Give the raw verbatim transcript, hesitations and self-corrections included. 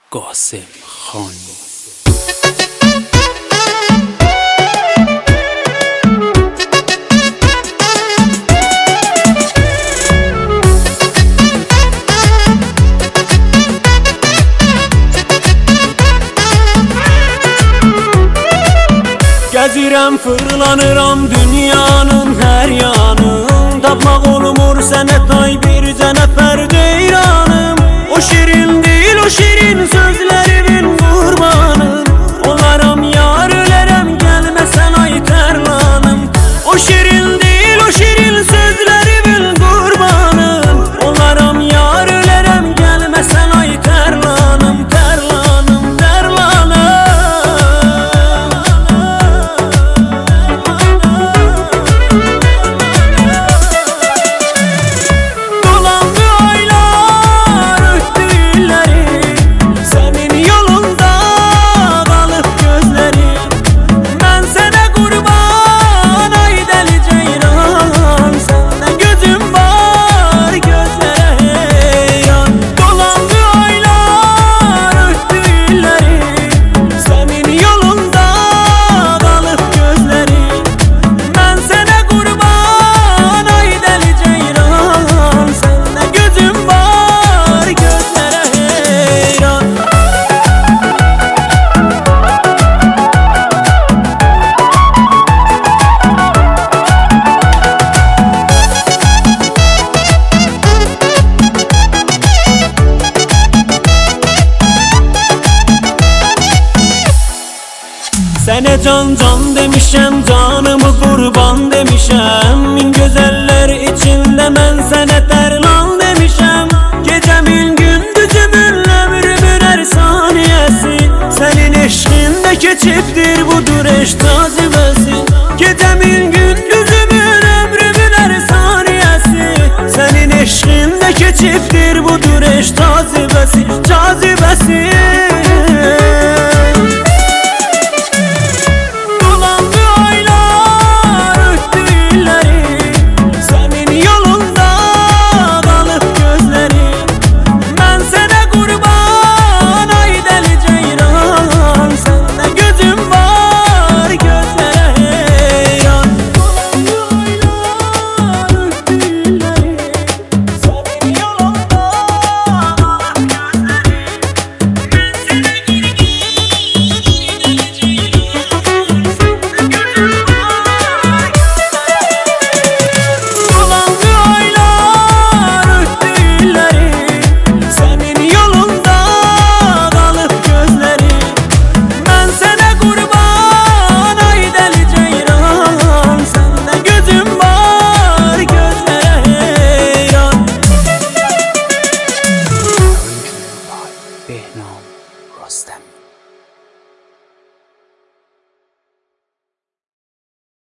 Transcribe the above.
قاسم خان. Gəzirəm, fırlanıram dünyanın hər yanın. Tapmaq olmur sənə tay bircə nəfər deyranım. O şirin deyil, o şirin sözlərimin qurbanım. Olaram yar ölərəm, gəlməsən ay tərlanım. O şirin deyil, o şirin sözlərimin qurbanım. Olaram yar ölərəm, gəlməsən ay tərlanım, tərlanım, tərlanım. Sənə can can demişəm, canımı qurban demişəm. Min gözəllər içində mən sənə tərlan demişəm. Gecəmin gündüzümün ömrümün hər saniyəsi sənin eşqində keçibdir, budur eşq cazibəsi. Gecəmin gündüzümün ömrümün hər saniyəsi sənin eşqində keçibdir, budur eşq cazibəsi, cazibəsi. بهنام رستمی.